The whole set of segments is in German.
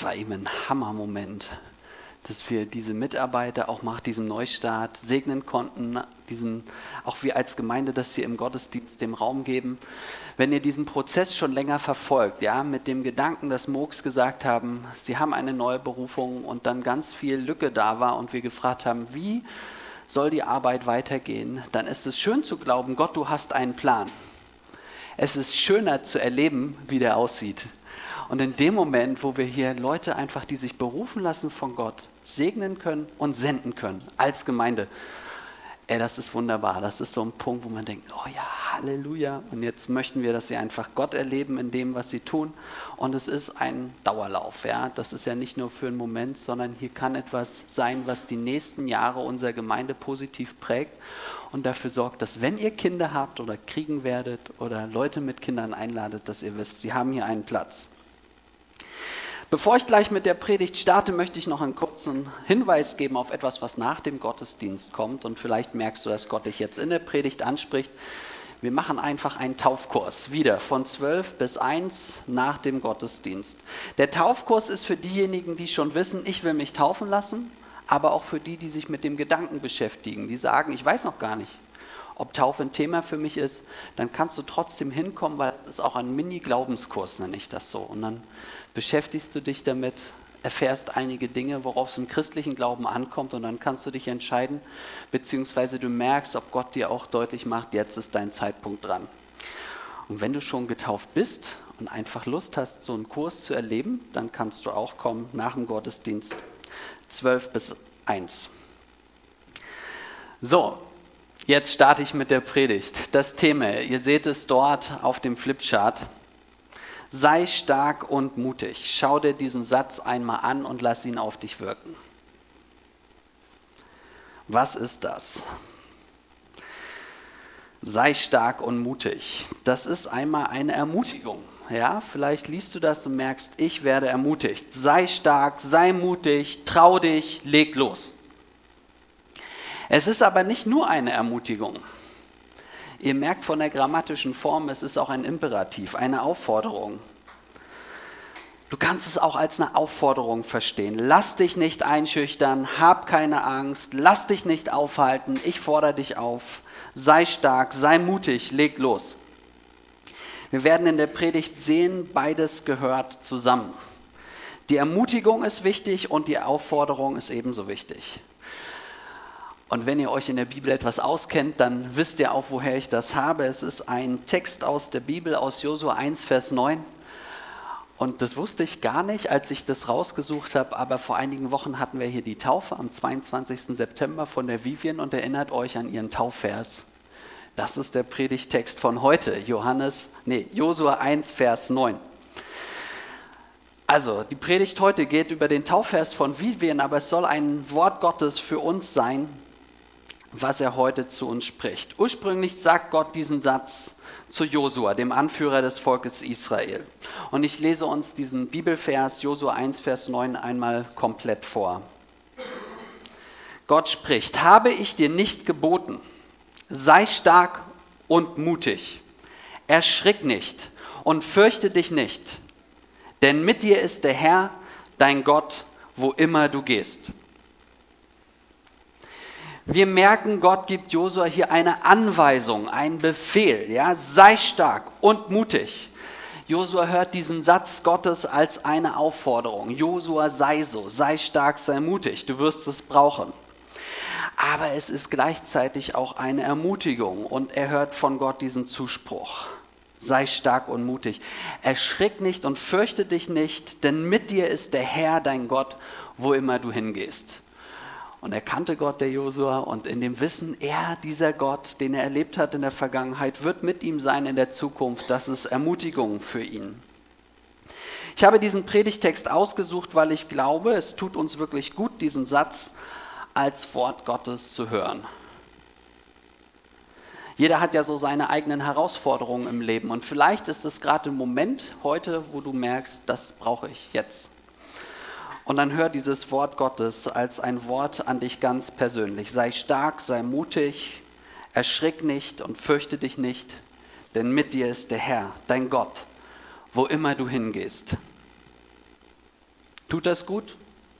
das war eben ein Hammermoment, dass wir diese Mitarbeiter auch nach diesem Neustart segnen konnten, auch wir als Gemeinde, dass wir im Gottesdienst dem Raum geben. Wenn ihr diesen Prozess schon länger verfolgt, ja, mit dem Gedanken, dass Mooks gesagt haben, sie haben eine neue Berufung und dann ganz viel Lücke da war und wir gefragt haben, wie soll die Arbeit weitergehen, dann ist es schön zu glauben, Gott, du hast einen Plan. Es ist schöner zu erleben, wie der aussieht. Und in dem Moment, wo wir hier Leute einfach, die sich berufen lassen von Gott, segnen können und senden können als Gemeinde, das ist wunderbar. Das ist so ein Punkt, wo man denkt, oh ja, Halleluja. Und jetzt möchten wir, dass sie einfach Gott erleben in dem, was sie tun. Und es ist ein Dauerlauf. Ja? Das ist ja nicht nur für einen Moment, sondern hier kann etwas sein, was die nächsten Jahre unserer Gemeinde positiv prägt und dafür sorgt, dass wenn ihr Kinder habt oder kriegen werdet oder Leute mit Kindern einladet, dass ihr wisst, sie haben hier einen Platz. Bevor ich gleich mit der Predigt starte, möchte ich noch einen kurzen Hinweis geben auf etwas, was nach dem Gottesdienst kommt. Und vielleicht merkst du, dass Gott dich jetzt in der Predigt anspricht. Wir machen einfach einen Taufkurs, wieder von 12 bis 1 nach dem Gottesdienst. Der Taufkurs ist für diejenigen, die schon wissen, ich will mich taufen lassen, aber auch für die, die sich mit dem Gedanken beschäftigen, die sagen, ich weiß noch gar nicht, ob Taufe ein Thema für mich ist, dann kannst du trotzdem hinkommen, weil es ist auch ein Mini-Glaubenskurs, nenne ich das so. Und dann beschäftigst du dich damit, erfährst einige Dinge, worauf es im christlichen Glauben ankommt und dann kannst du dich entscheiden, beziehungsweise du merkst, ob Gott dir auch deutlich macht, jetzt ist dein Zeitpunkt dran. Und wenn du schon getauft bist und einfach Lust hast, so einen Kurs zu erleben, dann kannst du auch kommen nach dem Gottesdienst 12 bis 1. So, jetzt starte ich mit der Predigt. Das Thema, ihr seht es dort auf dem Flipchart. Sei stark und mutig. Schau dir diesen Satz einmal an und lass ihn auf dich wirken. Was ist das? Sei stark und mutig. Das ist einmal eine Ermutigung. Ja, vielleicht liest du das und merkst, ich werde ermutigt. Sei stark, sei mutig, trau dich, leg los. Es ist aber nicht nur eine Ermutigung. Ihr merkt von der grammatischen Form, es ist auch ein Imperativ, eine Aufforderung. Du kannst es auch als eine Aufforderung verstehen. Lass dich nicht einschüchtern, hab keine Angst, lass dich nicht aufhalten, ich fordere dich auf. Sei stark, sei mutig, leg los. Wir werden in der Predigt sehen, beides gehört zusammen. Die Ermutigung ist wichtig und die Aufforderung ist ebenso wichtig. Und wenn ihr euch in der Bibel etwas auskennt, dann wisst ihr auch, woher ich das habe. Es ist ein Text aus der Bibel, aus Josua 1, Vers 9. Und das wusste ich gar nicht, als ich das rausgesucht habe, aber vor einigen Wochen hatten wir hier die Taufe am 22. September von der Vivian und erinnert euch an ihren Taufvers. Das ist der Predigtext von heute, Josua 1, Vers 9. Also, die Predigt heute geht über den Taufvers von Vivian, aber es soll ein Wort Gottes für uns sein, was er heute zu uns spricht. Ursprünglich sagt Gott diesen Satz zu Josua, dem Anführer des Volkes Israel. Und ich lese uns diesen Bibelvers, Josua 1, Vers 9, einmal komplett vor. Gott spricht, habe ich dir nicht geboten, sei stark und mutig, erschrick nicht und fürchte dich nicht, denn mit dir ist der Herr, dein Gott, wo immer du gehst. Wir merken, Gott gibt Josua hier eine Anweisung, einen Befehl. Ja? Sei stark und mutig. Josua hört diesen Satz Gottes als eine Aufforderung. Josua, sei so, sei stark, sei mutig, du wirst es brauchen. Aber es ist gleichzeitig auch eine Ermutigung und er hört von Gott diesen Zuspruch. Sei stark und mutig. Erschrick nicht und fürchte dich nicht, denn mit dir ist der Herr, dein Gott, wo immer du hingehst. Und er kannte Gott, der Josua, und in dem Wissen, dieser Gott, den er erlebt hat in der Vergangenheit, wird mit ihm sein in der Zukunft. Das ist Ermutigung für ihn. Ich habe diesen Predigtext ausgesucht, weil ich glaube, es tut uns wirklich gut, diesen Satz als Wort Gottes zu hören. Jeder hat ja so seine eigenen Herausforderungen im Leben und vielleicht ist es gerade ein Moment heute, wo du merkst, das brauche ich jetzt. Und dann hör dieses Wort Gottes als ein Wort an dich ganz persönlich. Sei stark, sei mutig, erschrick nicht und fürchte dich nicht, denn mit dir ist der Herr, dein Gott, wo immer du hingehst. Tut das gut?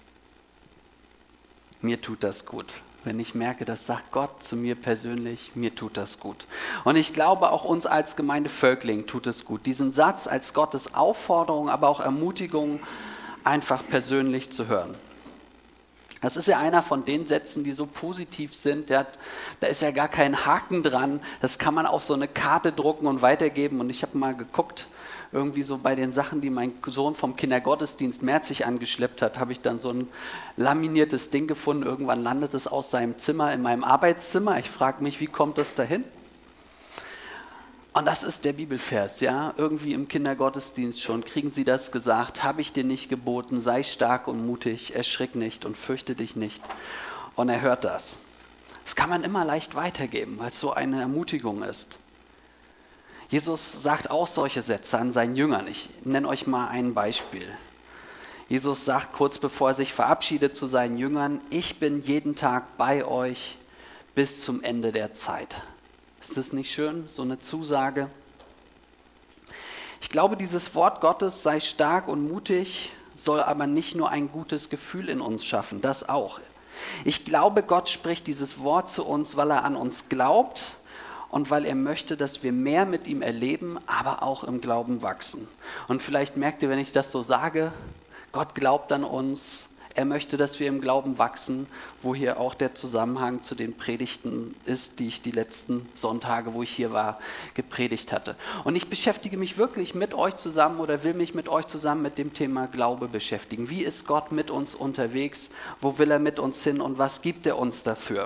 Mir tut das gut. Wenn ich merke, das sagt Gott zu mir persönlich, mir tut das gut. Und ich glaube, auch uns als Gemeinde Völkling tut es gut, diesen Satz als Gottes Aufforderung, aber auch Ermutigung einfach persönlich zu hören. Das ist ja einer von den Sätzen, die so positiv sind, da ist ja gar kein Haken dran, das kann man auf so eine Karte drucken und weitergeben. Und ich habe mal geguckt, irgendwie so bei den Sachen, die mein Sohn vom Kindergottesdienst Merzig angeschleppt hat, habe ich dann so ein laminiertes Ding gefunden. Irgendwann landet es aus seinem Zimmer in meinem Arbeitszimmer. Ich frage mich, wie kommt das dahin? Und das ist der Bibelvers, ja, irgendwie im Kindergottesdienst schon, kriegen sie das gesagt, habe ich dir nicht geboten, sei stark und mutig, erschrick nicht und fürchte dich nicht. Und er hört das. Das kann man immer leicht weitergeben, weil es so eine Ermutigung ist. Jesus sagt auch solche Sätze an seinen Jüngern. Ich nenne euch mal ein Beispiel. Jesus sagt kurz bevor er sich verabschiedet zu seinen Jüngern, ich bin jeden Tag bei euch bis zum Ende der Zeit. Ist das nicht schön, so eine Zusage? Ich glaube, dieses Wort Gottes, sei stark und mutig, soll aber nicht nur ein gutes Gefühl in uns schaffen, das auch. Ich glaube, Gott spricht dieses Wort zu uns, weil er an uns glaubt und weil er möchte, dass wir mehr mit ihm erleben, aber auch im Glauben wachsen. Und vielleicht merkt ihr, wenn ich das so sage, Gott glaubt an uns. Er möchte, dass wir im Glauben wachsen, wo hier auch der Zusammenhang zu den Predigten ist, die ich die letzten Sonntage, wo ich hier war, gepredigt hatte. Und ich beschäftige mich wirklich mit euch zusammen oder will mich mit euch zusammen mit dem Thema Glaube beschäftigen. Wie ist Gott mit uns unterwegs? Wo will er mit uns hin und was gibt er uns dafür?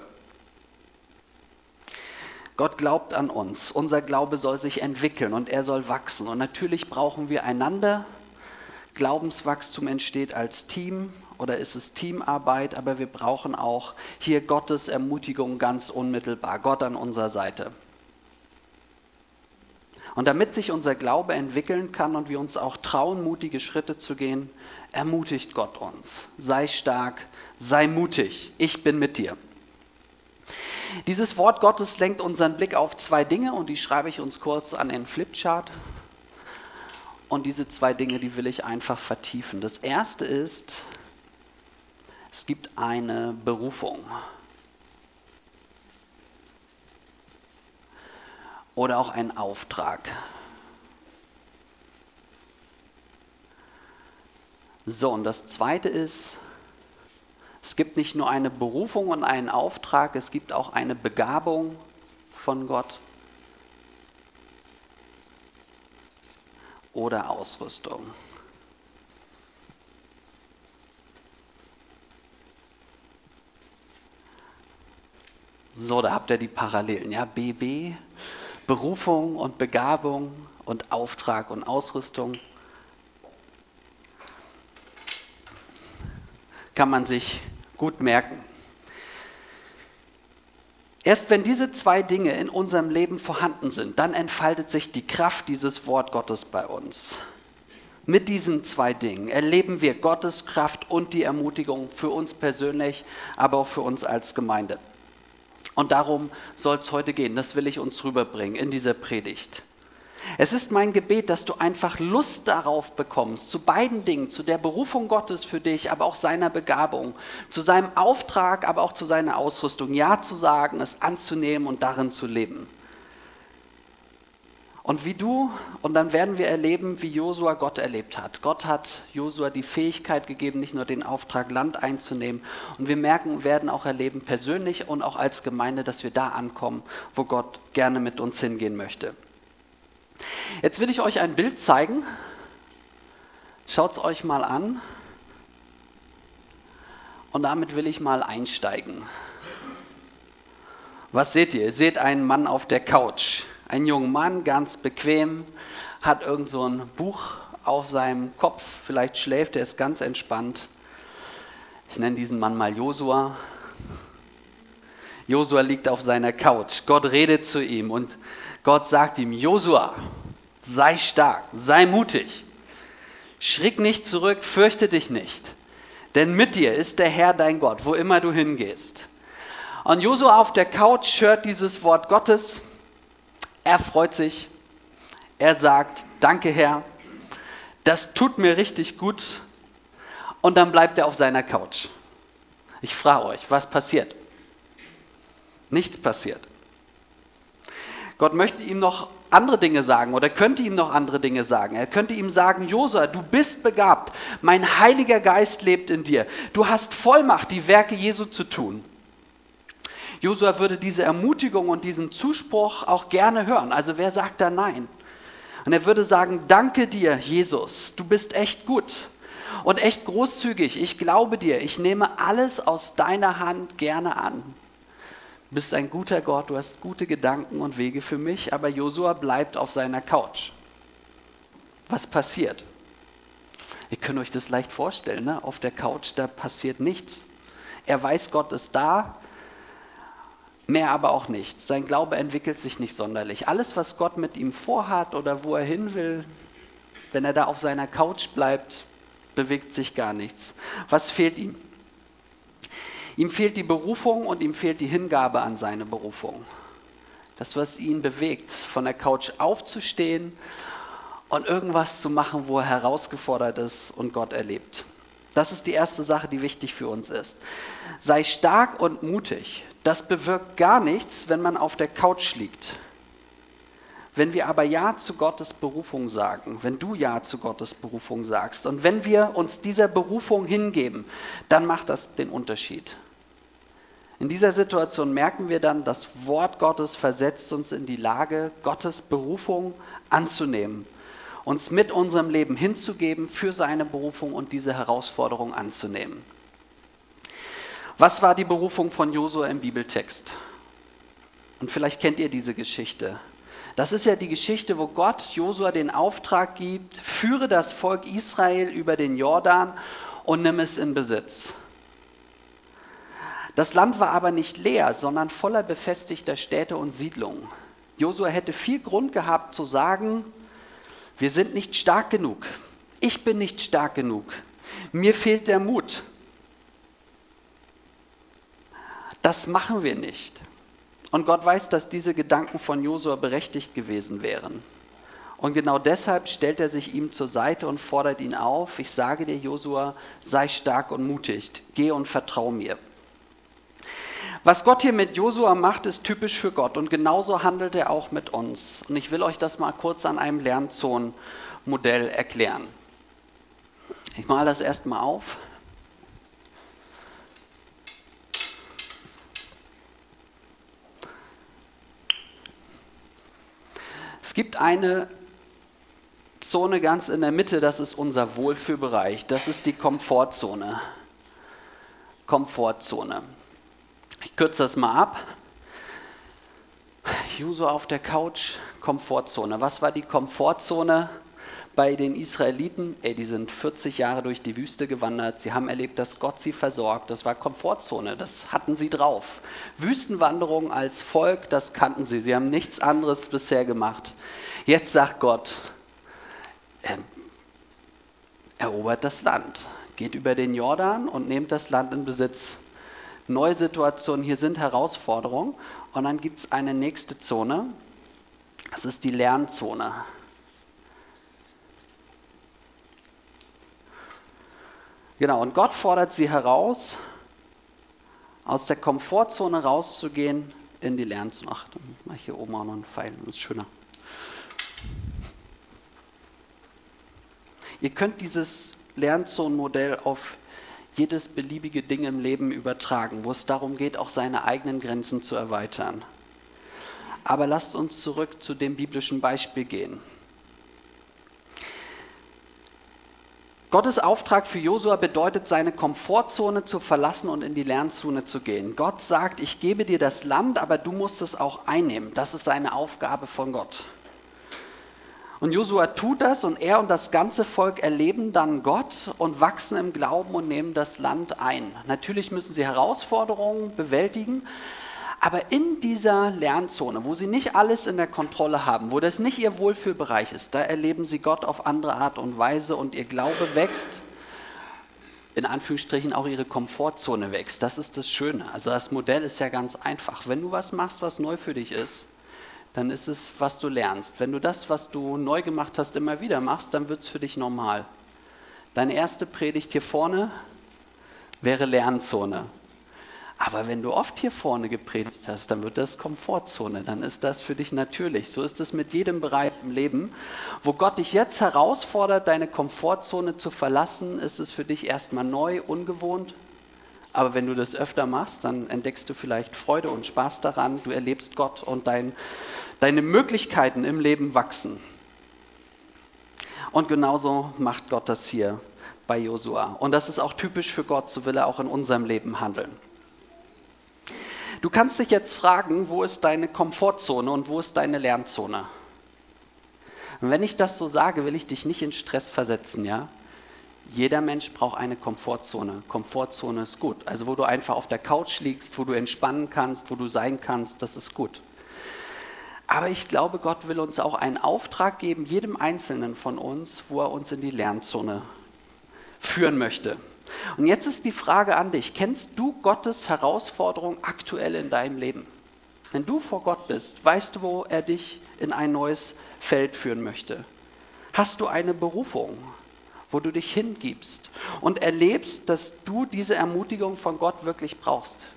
Gott glaubt an uns. Unser Glaube soll sich entwickeln und er soll wachsen. Und natürlich brauchen wir einander. Glaubenswachstum entsteht als Team oder ist es Teamarbeit, aber wir brauchen auch hier Gottes Ermutigung ganz unmittelbar, Gott an unserer Seite. Und damit sich unser Glaube entwickeln kann und wir uns auch trauen, mutige Schritte zu gehen, ermutigt Gott uns. Sei stark, sei mutig, ich bin mit dir. Dieses Wort Gottes lenkt unseren Blick auf zwei Dinge und die schreibe ich uns kurz an den Flipchart. Und diese zwei Dinge, die will ich einfach vertiefen. Das erste ist, es gibt eine Berufung. Oder auch einen Auftrag. So, und das zweite ist, es gibt nicht nur eine Berufung und einen Auftrag, es gibt auch eine Begabung von Gott. Oder Ausrüstung. So, da habt ihr die Parallelen. Ja? BB, Berufung und Begabung und Auftrag und Ausrüstung. Kann man sich gut merken. Erst wenn diese zwei Dinge in unserem Leben vorhanden sind, dann entfaltet sich die Kraft dieses Wort Gottes bei uns. Mit diesen zwei Dingen erleben wir Gottes Kraft und die Ermutigung für uns persönlich, aber auch für uns als Gemeinde. Und darum soll es heute gehen, das will ich uns rüberbringen in dieser Predigt. Es ist mein Gebet, dass du einfach Lust darauf bekommst, zu beiden Dingen, zu der Berufung Gottes für dich, aber auch seiner Begabung, zu seinem Auftrag, aber auch zu seiner Ausrüstung, Ja zu sagen, es anzunehmen und darin zu leben. Und und dann werden wir erleben, wie Josua Gott erlebt hat. Gott hat Josua die Fähigkeit gegeben, nicht nur den Auftrag, Land einzunehmen. Und wir werden auch erleben, persönlich und auch als Gemeinde, dass wir da ankommen, wo Gott gerne mit uns hingehen möchte. Jetzt will ich euch ein Bild zeigen. Schaut es euch mal an. Und damit will ich mal einsteigen. Was seht ihr? Ihr seht einen Mann auf der Couch. Ein junger Mann, ganz bequem, hat irgend so ein Buch auf seinem Kopf. Vielleicht schläft er, ist ganz entspannt. Ich nenne diesen Mann mal Josua. Josua liegt auf seiner Couch. Gott redet zu ihm und Gott sagt ihm, Josua, sei stark, sei mutig. Schrick nicht zurück, fürchte dich nicht. Denn mit dir ist der Herr dein Gott, wo immer du hingehst. Und Josua auf der Couch hört dieses Wort Gottes. Er freut sich. Er sagt, danke Herr, das tut mir richtig gut. und dann bleibt er auf seiner Couch. Ich frage euch, was passiert? Nichts passiert. Gott möchte ihm noch andere Dinge sagen oder könnte ihm noch andere Dinge sagen. Er könnte ihm sagen, Josua, du bist begabt, mein Heiliger Geist lebt in dir. Du hast Vollmacht, die Werke Jesu zu tun. Josua würde diese Ermutigung und diesen Zuspruch auch gerne hören. Also wer sagt da nein? Und er würde sagen, danke dir, Jesus, du bist echt gut und echt großzügig. Ich glaube dir, ich nehme alles aus deiner Hand gerne an. Du bist ein guter Gott, du hast gute Gedanken und Wege für mich, aber Josua bleibt auf seiner Couch. Was passiert? Ihr könnt euch das leicht vorstellen, ne? Auf der Couch, da passiert nichts. Er weiß, Gott ist da, mehr aber auch nicht. Sein Glaube entwickelt sich nicht sonderlich. Alles, was Gott mit ihm vorhat oder wo er hin will, wenn er da auf seiner Couch bleibt, bewegt sich gar nichts. Was fehlt ihm? Ihm fehlt die Berufung und ihm fehlt die Hingabe an seine Berufung. Das, was ihn bewegt, von der Couch aufzustehen und irgendwas zu machen, wo er herausgefordert ist und Gott erlebt. Das ist die erste Sache, die wichtig für uns ist. Sei stark und mutig. Das bewirkt gar nichts, wenn man auf der Couch liegt. Wenn wir aber Ja zu Gottes Berufung sagen, wenn du Ja zu Gottes Berufung sagst und wenn wir uns dieser Berufung hingeben, dann macht das den Unterschied. In dieser Situation merken wir dann, das Wort Gottes versetzt uns in die Lage, Gottes Berufung anzunehmen, uns mit unserem Leben hinzugeben für seine Berufung und diese Herausforderung anzunehmen. Was war die Berufung von Josua im Bibeltext? Und vielleicht kennt ihr diese Geschichte. Das ist ja die Geschichte, wo Gott Josua den Auftrag gibt, führe das Volk Israel über den Jordan und nimm es in Besitz. Das Land war aber nicht leer, sondern voller befestigter Städte und Siedlungen. Josua hätte viel Grund gehabt zu sagen, wir sind nicht stark genug. Ich bin nicht stark genug. Mir fehlt der Mut. Das machen wir nicht. Und Gott weiß, dass diese Gedanken von Josua berechtigt gewesen wären. Und genau deshalb stellt er sich ihm zur Seite und fordert ihn auf, ich sage dir, Josua, sei stark und mutig, geh und vertrau mir. Was Gott hier mit Josua macht, ist typisch für Gott und genauso handelt er auch mit uns. Und ich will euch das mal kurz an einem Lernzonenmodell erklären. Ich male das erstmal auf. Es gibt eine Zone ganz in der Mitte, das ist unser Wohlfühlbereich, das ist die Komfortzone. Komfortzone. Ich kürze das mal ab. Josua auf der Couch, Komfortzone. Was war die Komfortzone bei den Israeliten? Die sind 40 Jahre durch die Wüste gewandert. Sie haben erlebt, dass Gott sie versorgt. Das war Komfortzone, das hatten sie drauf. Wüstenwanderung als Volk, das kannten sie. Sie haben nichts anderes bisher gemacht. Jetzt sagt Gott, erobert das Land. Geht über den Jordan und nehmt das Land in Besitz. Neue Situationen, hier sind Herausforderungen. Und dann gibt es eine nächste Zone, das ist die Lernzone. Genau, und Gott fordert sie heraus, aus der Komfortzone rauszugehen in die Lernzone. Ach, dann mache ich hier oben auch noch einen Pfeil, das ist schöner. Ihr könnt dieses Lernzonenmodell auf jedes beliebige Ding im Leben übertragen, wo es darum geht, auch seine eigenen Grenzen zu erweitern. Aber lasst uns zurück zu dem biblischen Beispiel gehen. Gottes Auftrag für Josua bedeutet, seine Komfortzone zu verlassen und in die Lernzone zu gehen. Gott sagt, ich gebe dir das Land, aber du musst es auch einnehmen. Das ist seine Aufgabe von Gott. Und Josua tut das und er und das ganze Volk erleben dann Gott und wachsen im Glauben und nehmen das Land ein. Natürlich müssen sie Herausforderungen bewältigen, aber in dieser Lernzone, wo sie nicht alles in der Kontrolle haben, wo das nicht ihr Wohlfühlbereich ist, da erleben sie Gott auf andere Art und Weise und ihr Glaube wächst, in Anführungsstrichen auch ihre Komfortzone wächst. Das ist das Schöne. Also das Modell ist ja ganz einfach. Wenn du was machst, was neu für dich ist, dann ist es, was du lernst. Wenn du das, was du neu gemacht hast, immer wieder machst, dann wird es für dich normal. Deine erste Predigt hier vorne wäre Lernzone. Aber wenn du oft hier vorne gepredigt hast, dann wird das Komfortzone, dann ist das für dich natürlich. So ist es mit jedem Bereich im Leben. Wo Gott dich jetzt herausfordert, deine Komfortzone zu verlassen, ist es für dich erstmal neu, ungewohnt. Aber wenn du das öfter machst, dann entdeckst du vielleicht Freude und Spaß daran. Du erlebst Gott und deine Möglichkeiten im Leben wachsen. Und genauso macht Gott das hier bei Josua. Und das ist auch typisch für Gott, so will er auch in unserem Leben handeln. Du kannst dich jetzt fragen, wo ist deine Komfortzone und wo ist deine Lernzone? Und wenn ich das so sage, will ich dich nicht in Stress versetzen, ja? Jeder Mensch braucht eine Komfortzone. Komfortzone ist gut. Also wo du einfach auf der Couch liegst, wo du entspannen kannst, wo du sein kannst, das ist gut. Aber ich glaube, Gott will uns auch einen Auftrag geben, jedem Einzelnen von uns, wo er uns in die Lernzone führen möchte. Und jetzt ist die Frage an dich, kennst du Gottes Herausforderung aktuell in deinem Leben? Wenn du vor Gott bist, weißt du, wo er dich in ein neues Feld führen möchte? Hast du eine Berufung, wo du dich hingibst und erlebst, dass du diese Ermutigung von Gott wirklich brauchst?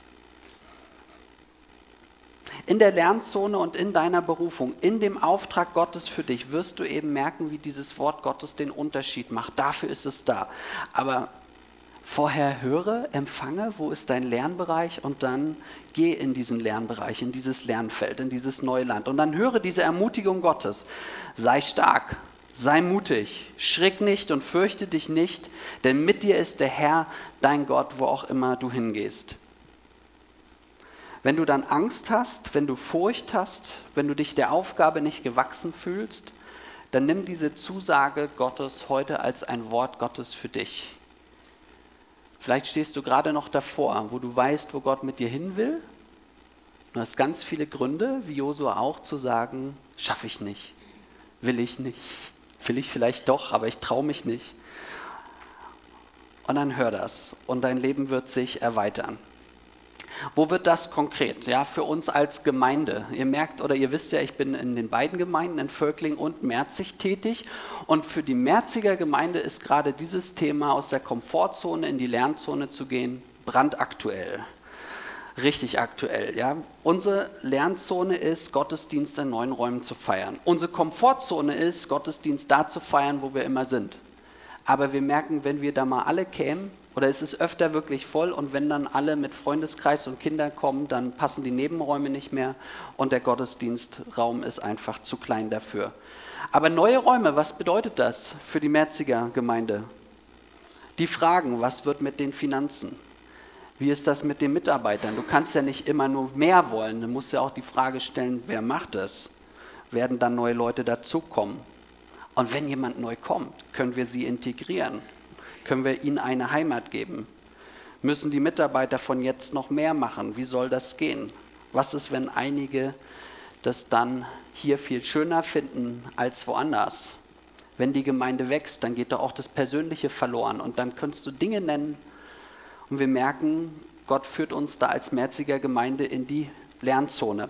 In der Lernzone und in deiner Berufung, in dem Auftrag Gottes für dich, wirst du eben merken, wie dieses Wort Gottes den Unterschied macht. Dafür ist es da. Aber vorher höre, empfange, wo ist dein Lernbereich und dann geh in diesen Lernbereich, in dieses Lernfeld, in dieses neue Land. Und dann höre diese Ermutigung Gottes. Sei stark, sei mutig, schrick nicht und fürchte dich nicht, denn mit dir ist der Herr, dein Gott, wo auch immer du hingehst. Wenn du dann Angst hast, wenn du Furcht hast, wenn du dich der Aufgabe nicht gewachsen fühlst, dann nimm diese Zusage Gottes heute als ein Wort Gottes für dich. Vielleicht stehst du gerade noch davor, wo du weißt, wo Gott mit dir hin will. Du hast ganz viele Gründe, wie Josua auch, zu sagen, schaffe ich nicht, will ich nicht, will ich vielleicht doch, aber ich traue mich nicht. Und dann hör das und dein Leben wird sich erweitern. Wo wird das konkret? Ja, für uns als Gemeinde. Ihr merkt oder ihr wisst ja, ich bin in den beiden Gemeinden, in Völkling und Merzig tätig. Und für die Merziger Gemeinde ist gerade dieses Thema, aus der Komfortzone in die Lernzone zu gehen, brandaktuell. Richtig aktuell. Ja. Unsere Lernzone ist, Gottesdienst in neuen Räumen zu feiern. Unsere Komfortzone ist, Gottesdienst da zu feiern, wo wir immer sind. Aber wir merken, wenn wir da mal alle kämen, oder es ist öfter wirklich voll und wenn dann alle mit Freundeskreis und Kindern kommen, dann passen die Nebenräume nicht mehr und der Gottesdienstraum ist einfach zu klein dafür. Aber neue Räume, was bedeutet das für die Merziger Gemeinde? Die fragen, was wird mit den Finanzen? Wie ist das mit den Mitarbeitern? Du kannst ja nicht immer nur mehr wollen, du musst ja auch die Frage stellen, wer macht es? Werden dann neue Leute dazukommen? Und wenn jemand neu kommt, können wir sie integrieren? Können wir ihnen eine Heimat geben? Müssen die Mitarbeiter von jetzt noch mehr machen? Wie soll das gehen? Was ist, wenn einige das dann hier viel schöner finden als woanders? Wenn die Gemeinde wächst, dann geht doch auch das Persönliche verloren und dann kannst du Dinge nennen und wir merken, Gott führt uns da als Merziger Gemeinde in die Lernzone.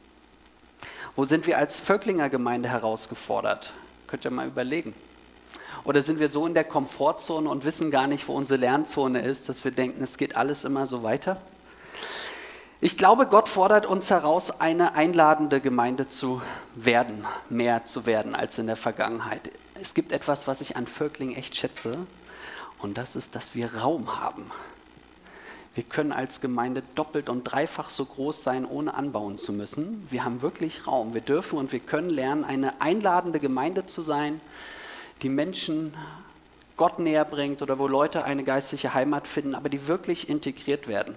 Wo sind wir als Völklinger Gemeinde herausgefordert? Könnt ihr mal überlegen. Oder sind wir so in der Komfortzone und wissen gar nicht, wo unsere Lernzone ist, dass wir denken, es geht alles immer so weiter? Ich glaube, Gott fordert uns heraus, eine einladende Gemeinde zu werden, mehr zu werden als in der Vergangenheit. Es gibt etwas, was ich an Völkling echt schätze, und das ist, dass wir Raum haben. Wir können als Gemeinde doppelt und dreifach so groß sein, ohne anbauen zu müssen. Wir haben wirklich Raum. Wir dürfen und wir können lernen, eine einladende Gemeinde zu sein, die Menschen Gott näher bringt oder wo Leute eine geistliche Heimat finden, aber die wirklich integriert werden.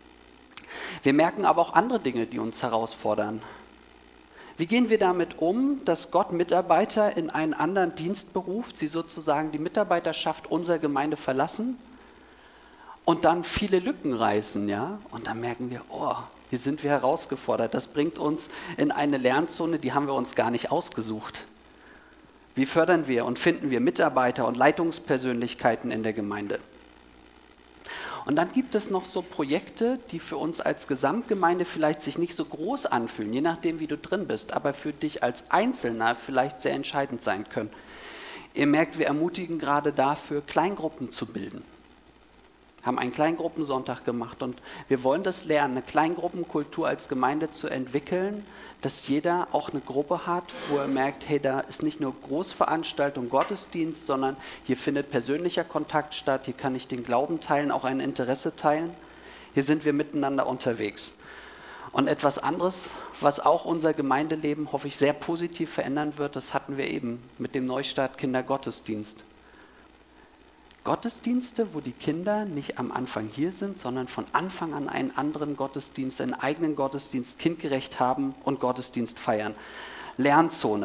Wir merken aber auch andere Dinge, die uns herausfordern. Wie gehen wir damit um, dass Gott Mitarbeiter in einen anderen Dienst beruft, sie sozusagen die Mitarbeiterschaft unserer Gemeinde verlassen und dann viele Lücken reißen, ja? Und dann merken wir, oh, hier sind wir herausgefordert. Das bringt uns in eine Lernzone, die haben wir uns gar nicht ausgesucht. Wie fördern wir und finden wir Mitarbeiter und Leitungspersönlichkeiten in der Gemeinde? Und dann gibt es noch so Projekte, die für uns als Gesamtgemeinde vielleicht sich nicht so groß anfühlen, je nachdem wie du drin bist, aber für dich als Einzelner vielleicht sehr entscheidend sein können. Ihr merkt, wir ermutigen gerade dafür, Kleingruppen zu bilden. Haben einen Kleingruppensonntag gemacht und wir wollen das lernen, eine Kleingruppenkultur als Gemeinde zu entwickeln, dass jeder auch eine Gruppe hat, wo er merkt, hey, da ist nicht nur Großveranstaltung, Gottesdienst, sondern hier findet persönlicher Kontakt statt, hier kann ich den Glauben teilen, auch ein Interesse teilen. Hier sind wir miteinander unterwegs. Und etwas anderes, was auch unser Gemeindeleben, hoffe ich, sehr positiv verändern wird, das hatten wir eben mit dem Neustart Kindergottesdienst. Gottesdienste, wo die Kinder nicht am Anfang hier sind, sondern von Anfang an einen anderen Gottesdienst, einen eigenen Gottesdienst kindgerecht haben und Gottesdienst feiern. Lernzone.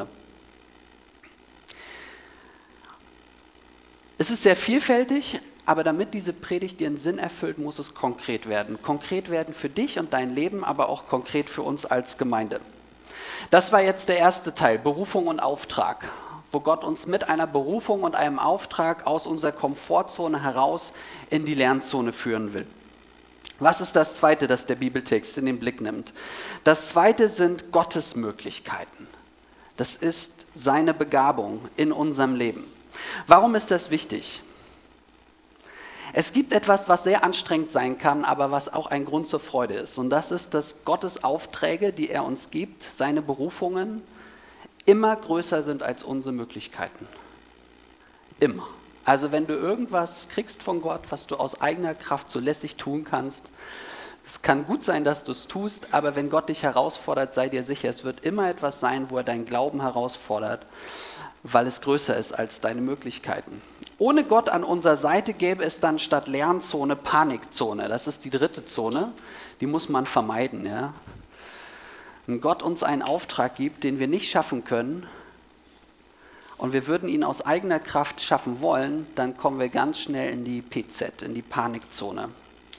Es ist sehr vielfältig, aber damit diese Predigt ihren Sinn erfüllt, muss es konkret werden. Konkret werden für dich und dein Leben, aber auch konkret für uns als Gemeinde. Das war jetzt der erste Teil, Berufung und Auftrag, wo Gott uns mit einer Berufung und einem Auftrag aus unserer Komfortzone heraus in die Lernzone führen will. Was ist das Zweite, das der Bibeltext in den Blick nimmt? Das Zweite sind Gottes Möglichkeiten. Das ist seine Begabung in unserem Leben. Warum ist das wichtig? Es gibt etwas, was sehr anstrengend sein kann, aber was auch ein Grund zur Freude ist. Und das ist, dass Gottes Aufträge, die er uns gibt, seine Berufungen, immer größer sind als unsere Möglichkeiten. Immer. Also wenn du irgendwas kriegst von Gott, was du aus eigener Kraft so lässig tun kannst, es kann gut sein, dass du es tust, aber wenn Gott dich herausfordert, sei dir sicher, es wird immer etwas sein, wo er deinen Glauben herausfordert, weil es größer ist als deine Möglichkeiten. Ohne Gott an unserer Seite gäbe es dann statt Lernzone Panikzone. Das ist die dritte Zone, die muss man vermeiden. Ja? Wenn Gott uns einen Auftrag gibt, den wir nicht schaffen können und wir würden ihn aus eigener Kraft schaffen wollen, dann kommen wir ganz schnell in die PZ, in die Panikzone.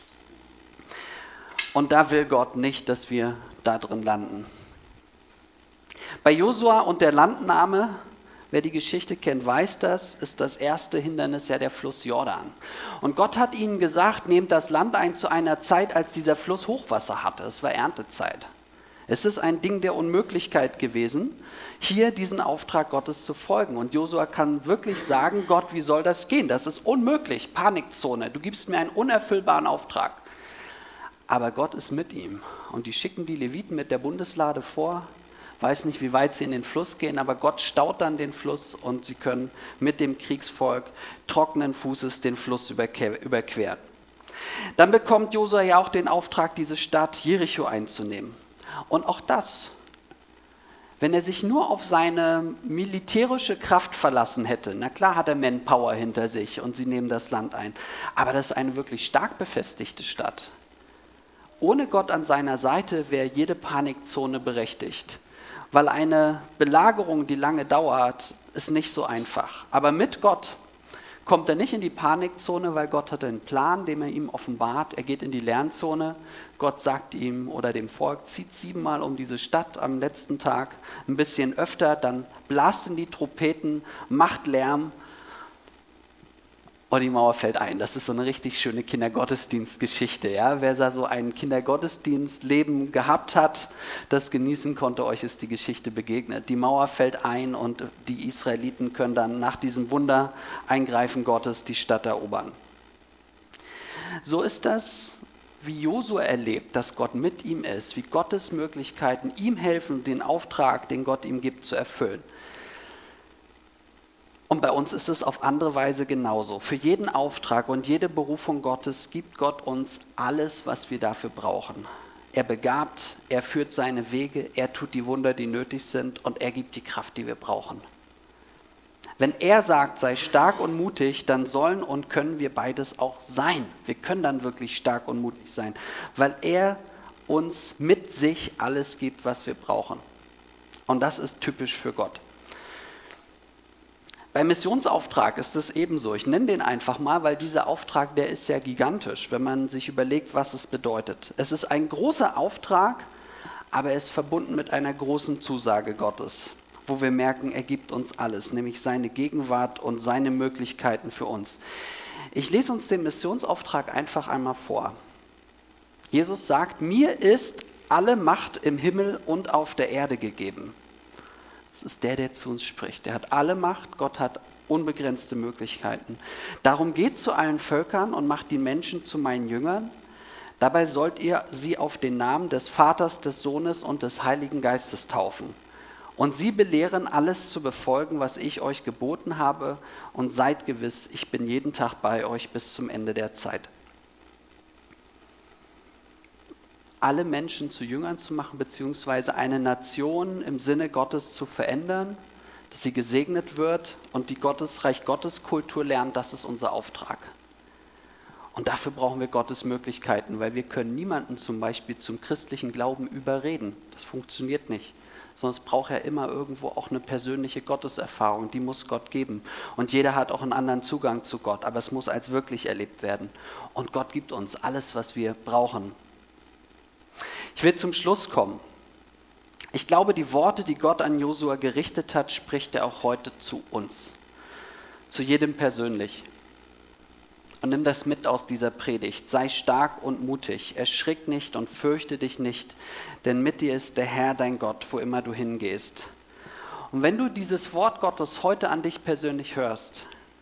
Und da will Gott nicht, dass wir da drin landen. Bei Josua und der Landnahme, wer die Geschichte kennt, weiß das, ist das erste Hindernis ja der Fluss Jordan. Und Gott hat ihnen gesagt, nehmt das Land ein zu einer Zeit, als dieser Fluss Hochwasser hatte. Es war Erntezeit. Es ist ein Ding der Unmöglichkeit gewesen, hier diesen Auftrag Gottes zu folgen. Und Josua kann wirklich sagen, Gott, wie soll das gehen? Das ist unmöglich, Panikzone. Du gibst mir einen unerfüllbaren Auftrag. Aber Gott ist mit ihm. Und die schicken die Leviten mit der Bundeslade vor. Weiß nicht, wie weit sie in den Fluss gehen, aber Gott staut dann den Fluss und sie können mit dem Kriegsvolk trockenen Fußes den Fluss überqueren. Dann bekommt Josua ja auch den Auftrag, diese Stadt Jericho einzunehmen. Und auch das, wenn er sich nur auf seine militärische Kraft verlassen hätte, na klar hat er Manpower hinter sich und sie nehmen das Land ein, aber das ist eine wirklich stark befestigte Stadt. Ohne Gott an seiner Seite wäre jede Panikzone berechtigt, weil eine Belagerung, die lange dauert, ist nicht so einfach. Aber mit Gott kommt er nicht in die Panikzone, weil Gott hat einen Plan, den er ihm offenbart. Er geht in die Lernzone. Gott sagt ihm oder dem Volk, zieht 7-mal um diese Stadt am letzten Tag, ein bisschen öfter, dann blasen die Trompeten, macht Lärm und die Mauer fällt ein. Das ist so eine richtig schöne Kindergottesdienstgeschichte. Ja? Wer da so ein Kindergottesdienstleben gehabt hat, das genießen konnte, euch ist die Geschichte begegnet. Die Mauer fällt ein und die Israeliten können dann nach diesem Wunder-Eingreifen Gottes die Stadt erobern. So ist das, wie Josua erlebt, dass Gott mit ihm ist, wie Gottes Möglichkeiten ihm helfen, den Auftrag, den Gott ihm gibt, zu erfüllen. Und bei uns ist es auf andere Weise genauso. Für jeden Auftrag und jede Berufung Gottes gibt Gott uns alles, was wir dafür brauchen. Er begabt, er führt seine Wege, er tut die Wunder, die nötig sind und er gibt die Kraft, die wir brauchen. Wenn er sagt, sei stark und mutig, dann sollen und können wir beides auch sein. Wir können dann wirklich stark und mutig sein, weil er uns mit sich alles gibt, was wir brauchen. Und das ist typisch für Gott. Beim Missionsauftrag ist es ebenso. Ich nenne den einfach mal, weil dieser Auftrag, der ist ja gigantisch, wenn man sich überlegt, was es bedeutet. Es ist ein großer Auftrag, aber er ist verbunden mit einer großen Zusage Gottes, wo wir merken, er gibt uns alles, nämlich seine Gegenwart und seine Möglichkeiten für uns. Ich lese uns den Missionsauftrag einfach einmal vor. Jesus sagt, mir ist alle Macht im Himmel und auf der Erde gegeben. Das ist der zu uns spricht. Der hat alle Macht, Gott hat unbegrenzte Möglichkeiten. Darum geht zu allen Völkern und macht die Menschen zu meinen Jüngern. Dabei sollt ihr sie auf den Namen des Vaters, des Sohnes und des Heiligen Geistes taufen. Und sie belehren, alles zu befolgen, was ich euch geboten habe. Und seid gewiss, ich bin jeden Tag bei euch bis zum Ende der Zeit. Alle Menschen zu Jüngern zu machen, beziehungsweise eine Nation im Sinne Gottes zu verändern, dass sie gesegnet wird und die Reich Gottes Kultur lernt, das ist unser Auftrag. Und dafür brauchen wir Gottes Möglichkeiten, weil wir können niemanden zum Beispiel zum christlichen Glauben überreden. Das funktioniert nicht. Sondern es braucht ja immer irgendwo auch eine persönliche Gotteserfahrung, die muss Gott geben. Und jeder hat auch einen anderen Zugang zu Gott, aber es muss als wirklich erlebt werden. Und Gott gibt uns alles, was wir brauchen. Ich will zum Schluss kommen. Ich glaube, die Worte, die Gott an Josua gerichtet hat, spricht er auch heute zu uns. Zu jedem persönlich. Und nimm das mit aus dieser Predigt. Sei stark und mutig. Erschrick nicht und fürchte dich nicht, denn mit dir ist der Herr, dein Gott, wo immer du hingehst. Und wenn du dieses Wort Gottes heute an dich persönlich hörst,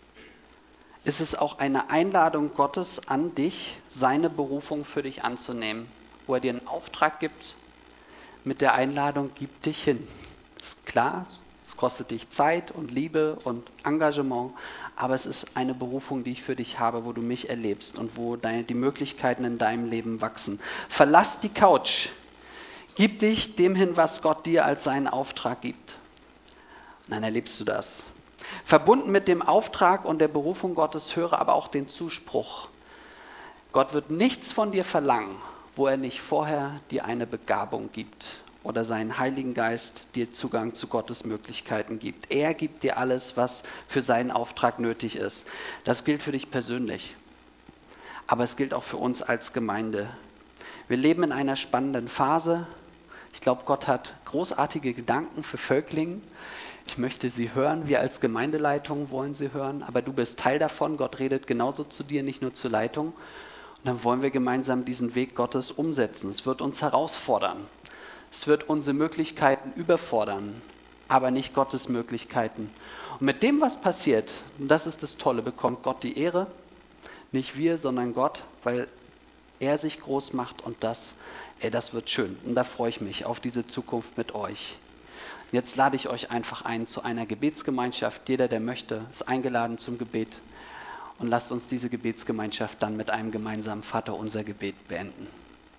ist es auch eine Einladung Gottes an dich, seine Berufung für dich anzunehmen, wo er dir einen Auftrag gibt, mit der Einladung, gib dich hin. Ist klar, es kostet dich Zeit und Liebe und Engagement, aber es ist eine Berufung, die ich für dich habe, wo du mich erlebst und wo die Möglichkeiten in deinem Leben wachsen. Verlass die Couch, gib dich dem hin, was Gott dir als seinen Auftrag gibt. Und dann erlebst du das. Verbunden mit dem Auftrag und der Berufung Gottes höre aber auch den Zuspruch. Gott wird nichts von dir verlangen, wo er nicht vorher dir eine Begabung gibt oder seinen Heiligen Geist dir Zugang zu Gottes Möglichkeiten gibt. Er gibt dir alles, was für seinen Auftrag nötig ist. Das gilt für dich persönlich, aber es gilt auch für uns als Gemeinde. Wir leben in einer spannenden Phase. Ich glaube, Gott hat großartige Gedanken für Völklingen. Ich möchte sie hören, wir als Gemeindeleitung wollen sie hören, aber du bist Teil davon. Gott redet genauso zu dir, nicht nur zur Leitung. Und dann wollen wir gemeinsam diesen Weg Gottes umsetzen. Es wird uns herausfordern. Es wird unsere Möglichkeiten überfordern, aber nicht Gottes Möglichkeiten. Und mit dem, was passiert, und das ist das Tolle, bekommt Gott die Ehre. Nicht wir, sondern Gott, weil er sich groß macht und das wird schön. Und da freue ich mich auf diese Zukunft mit euch. Jetzt lade ich euch einfach ein zu einer Gebetsgemeinschaft. Jeder, der möchte, ist eingeladen zum Gebet. Und lasst uns diese Gebetsgemeinschaft dann mit einem gemeinsamen Vaterunser Gebet beenden.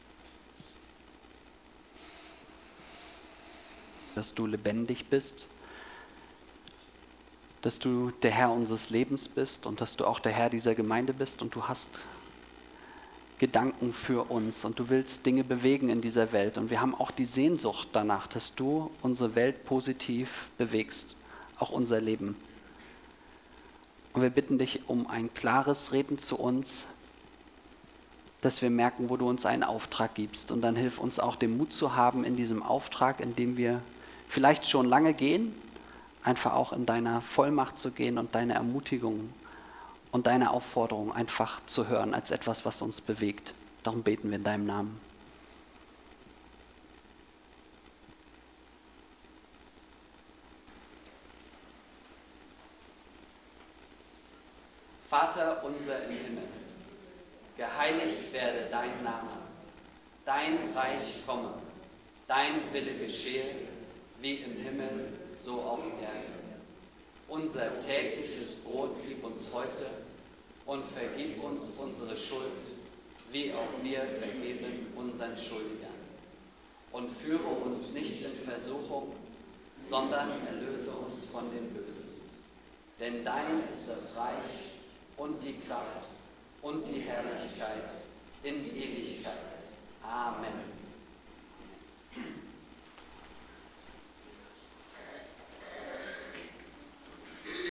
Dass du lebendig bist, dass du der Herr unseres Lebens bist und dass du auch der Herr dieser Gemeinde bist und du hast Gedanken für uns und du willst Dinge bewegen in dieser Welt. Und wir haben auch die Sehnsucht danach, dass du unsere Welt positiv bewegst, auch unser Leben. Und wir bitten dich um ein klares Reden zu uns, dass wir merken, wo du uns einen Auftrag gibst. Und dann hilf uns auch, den Mut zu haben in diesem Auftrag, in dem wir vielleicht schon lange gehen, einfach auch in deiner Vollmacht zu gehen und deine Ermutigung und deine Aufforderung einfach zu hören als etwas, was uns bewegt. Darum beten wir in deinem Namen. Vater unser im Himmel, geheiligt werde dein Name, dein Reich komme, dein Wille geschehe, wie im Himmel, so auf Erden. Unser tägliches Brot gib uns heute und vergib uns unsere Schuld, wie auch wir vergeben unseren Schuldigern. Und führe uns nicht in Versuchung, sondern erlöse uns von dem Bösen. Denn dein ist das Reich und die Kraft und die Herrlichkeit in Ewigkeit. Amen.